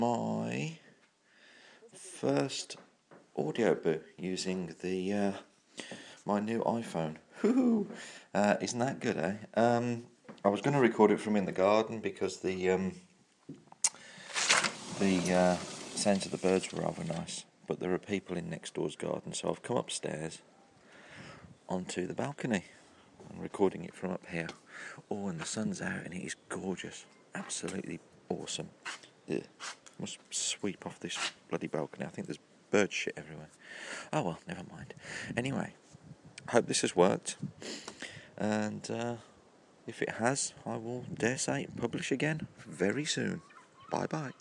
my first audiobook using the my new iPhone. Isn't that good, eh? I was going to record it from in the garden because the sounds of the birds were rather nice, but there are people in next door's garden, so I've come upstairs onto the balcony and recording it from up here. Oh, and the sun's out and it is gorgeous, absolutely awesome. Ugh. Must sweep off this bloody balcony. I think there's bird shit everywhere. Oh well, never mind. Anyway, hope this has worked, and if it has, I will dare say publish again very soon. Bye bye.